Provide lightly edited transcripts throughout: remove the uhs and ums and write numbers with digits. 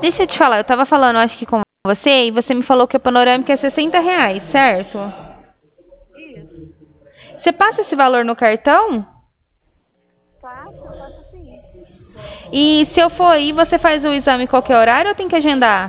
deixa eu te falar, eu tava falando, acho que com você, e você me falou que a panorâmica é R$ 60, certo? Isso. Você passa esse valor no cartão? Faço sim. E se eu for aí, você faz o exame em qualquer horário ou tem que agendar?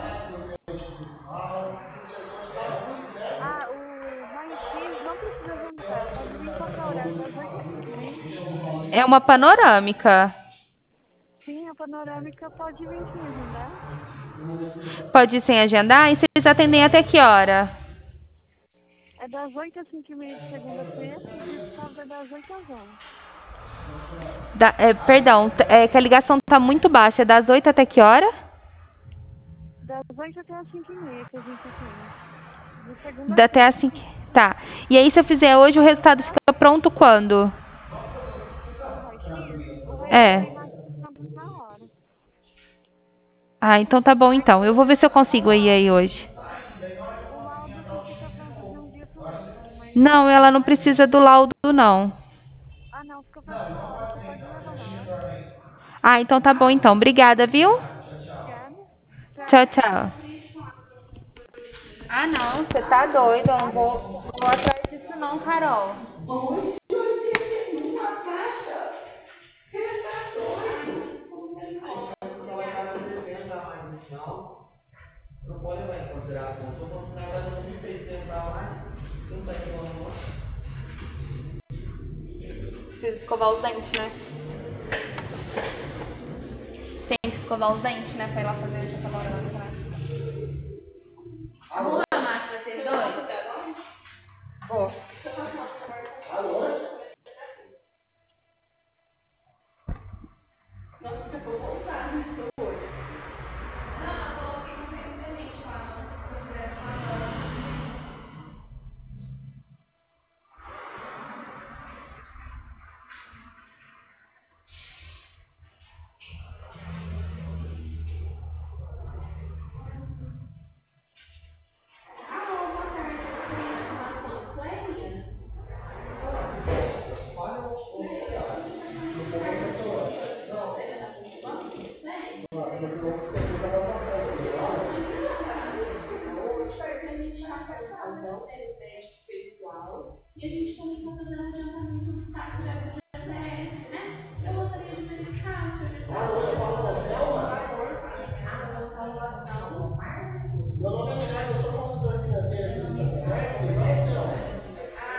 Ah, o raio-x não precisa agendar. Pode vir em qualquer horário, das 8 às 5h30. É uma panorâmica. Sim, a panorâmica pode vir sem agendar. Pode ir sem agendar? E vocês atendem até que hora? É das 8 às 5h30 de segunda a sexta e de sábado é das 8 às 11. Perdão, é que a ligação tá muito baixa. É das 8 até que hora? Das 8 até as 5h30 que a gente atende. De segunda a Dá até sexta. assim que. Tá. E aí, se eu fizer hoje, o resultado fica pronto quando? O raio-x, o raio-x É. vem na hora. Ah, então tá bom então. Eu vou ver se eu consigo ir aí hoje. O laudo só fica pronto de um dia para o outro, mas Não, ela não precisa do laudo, não. ah, não, fica pronto na hora. Você pode levar na hora. Ah, então tá bom então. Obrigada, viu? Obrigada. Tchau, Tchau. tchau. Ah, não, você tá doido. Eu não vou atrás disso não, Carol. Preciso escovar os dentes, né? Tem que escovar os dentes, né? Pra ir lá fazer essa panorâmica, né? Vamos lá, vocês dois? Vou.